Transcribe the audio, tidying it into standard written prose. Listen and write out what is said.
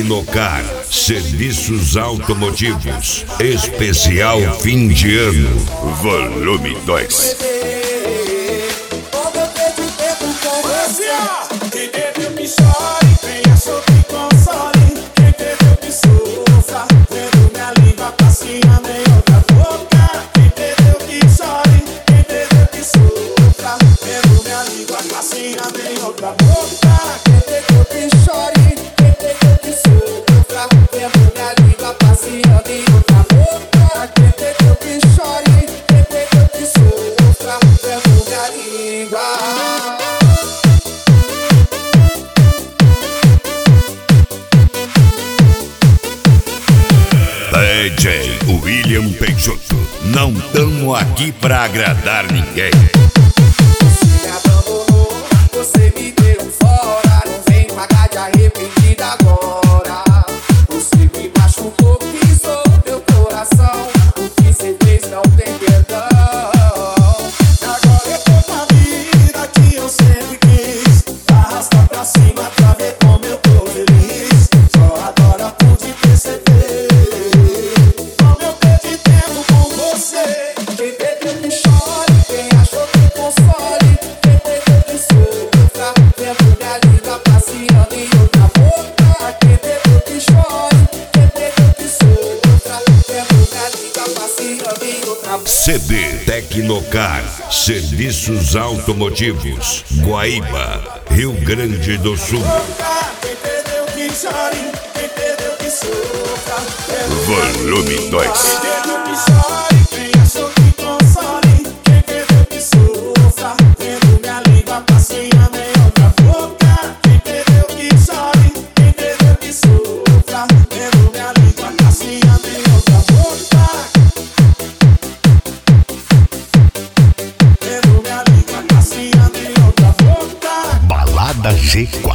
Tecnocar, serviços automotivos, especial fim de ano, volume 2. Quem bebeu que chore, quem achou que console, quem bebeu que sofra, vendo minha língua passeando em outra boca. Quem bebeu que chore, quem bebeu que sofra, vendo minha língua passeando em outra boca. Quem bebeu que chore, quem bebeu que sofra, vendo minha língua passeando em outra boca. Quem bebeu que chore, quem bebeu que sofra, vendo minha língua. DJ William Peixoto, não tamo aqui pra agradar ninguém. Você me abandonou, você me deu fora, não vem pagar de arrependida agora. Você me machucou, pisou meu coração, o que cê fez não tem perdão. Agora eu tô com a vida que eu sempre quis, arrasta pra cima pra ver como eu tô feliz. Só agora pude perceber. Quem bebeu que chore, quem achou que console, quem bebeu que sofra, vendo minha língua passeando em outra boca. Quem bebeu que chore, quem bebeu que sofra, vendo minha língua passeando em outra boca. CD Tecnocar, serviços automotivos, Guaíba, Rio Grande do Sul. Quem bebeu que chore, quem bebeu que sofra, Volume 2. quem bebeu que chore, quem achou que console, quem bebeu que sofra, vendo minha língua passeando em outra boca. Quem bebeu que chore, quem bebeu que sofra, vendo minha língua passeando em outra boca. Vendo minha língua passeando em outra boca. Balada G4.